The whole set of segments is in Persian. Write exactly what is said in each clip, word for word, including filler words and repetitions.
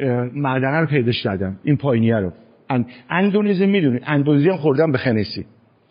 معدنه رو پیداش کردم، این پایینیه رو. اندونزی میدونی، اندونزی هم خوردم به خنسی.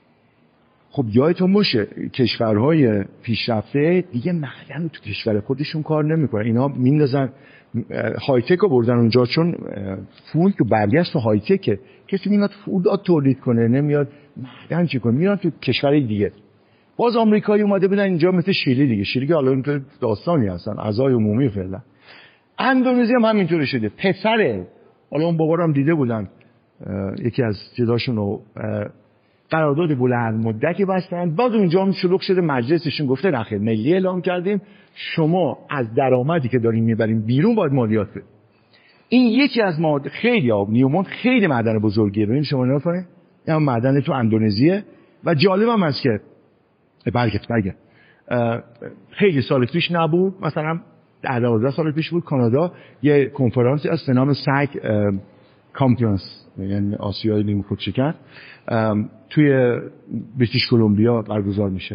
خب یادتون باشه کشورهای پیشرفته دیگه معدن رو تو کشور خودشون کار نمیکنن، اینا میندازن های تک رو بردن اونجا، چون فول تو برگشت تو های تکه، کسی نمیاد فولاد تولید کنه، نمیاد معدن چی کنه، میاد تو کشورهای دیگه. باز آمریکایی اومده بودن اینجا مثل شیلی دیگه، شیلی که حالا اینطور داستانی هستن اعضای عمومی فعلا. اندونزی هم همینطوری شده. پسره حالا اون بابارم دیده بودن یکی از چیزاشون رو قرارداد بلند مدتی بستن، باز اونجا هم شلوغ شده، مجلسشون گفته نخیر ملی اعلام کردیم شما از درآمدی که داریم میبریم بیرون باید مالیات بدید. این یکی از مواد خیلی آب نیوموند خیلی معدن بزرگیه، ببین شما نگاه کنید این معدن تو اندونزیه و جالب هم هست که برگرد برگرد خیلی سال پیش نبود، مثلا دوازده سال پیش بود کانادا یه کنفرانسی از به نام سگ کانفرنس، یعنی آسیای نیمه خودشکن، توی بریتیش کلمبیا برگزار میشه.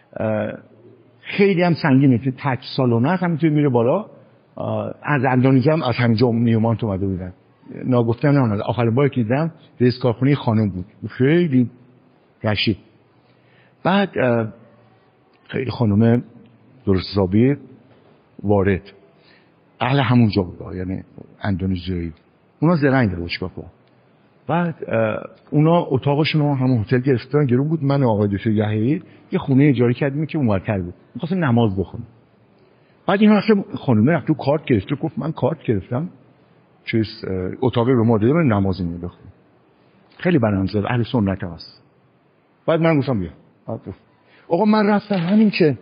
خیلی هم سنگینه، توی تک سالونه هست، همینطور میره بالا. از اندونزی هم از همینجا نیومانت اومده بودن، ناگفتن نمونده. آخرین باری که دیدم رئیس کارخونه خانم بود، خیلی رشید. بعد خیلی خانم درست حسابی وارد اهل همونجا بود، یعنی اندونزیایی. اونا زرنگ داره چیکار کنن. بعد اونا اتاقشون رو همون هتل گرفتن، گرون بود. من و آقای دکتر یحیی یه خونه اجاره کردیم که اونورتر بود، می‌خواستیم نماز بخونیم. بعد اینا اصلا خانم رفت تو کارت گرفت، گفت من کارت گرفتم چیز اتاقی رو ما دادیم نماز اینو بخونیم. خیلی برنامه‌ریز اهل سنت هست. بعد من گفتم بیا. آقا من رفتم همین که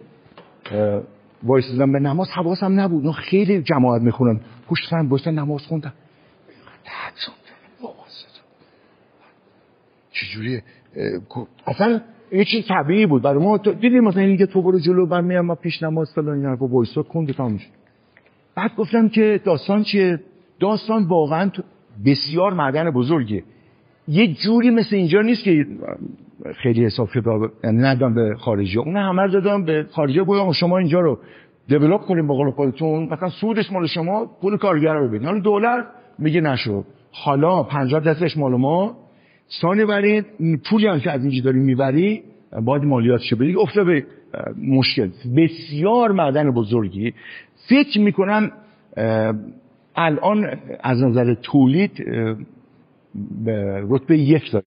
وایسیدم به نماز، حواسم نبود اونا خیلی جماعت میخونن، پشت سرم وایسادن نماز خوندن. چجوریه؟ اصلا یه چیز طبیعی بود برای ما. دیدیم مثلا اینکه تو برو جلو من میام ما پیش نماز فلان اینا رو وایساد خوند تموم شد. بعد گفتم که داستان چیه؟ داستان واقعا بسیار معدن بزرگه. یه جوری مثل اینجا نیست که خیلی حساب کتاب ندادن به خارجی ها، اون همه رو دادن به خارجی ها، گفتن شما اینجا رو دیولپ کنیم به قول خودتون، مثلا سودش مال شما، پول کارگر رو بدین. حالا دلار میگه نشو، حالا پنجاه درصدش مال ما، ثانیه برید پولی هم که از اینجا داری میبری باید مالیاتشو بدی. افتاد به مشکل. بسیار معدن بزرگی. فکر میکنم الان از نظر تولید به رتبه یک داره.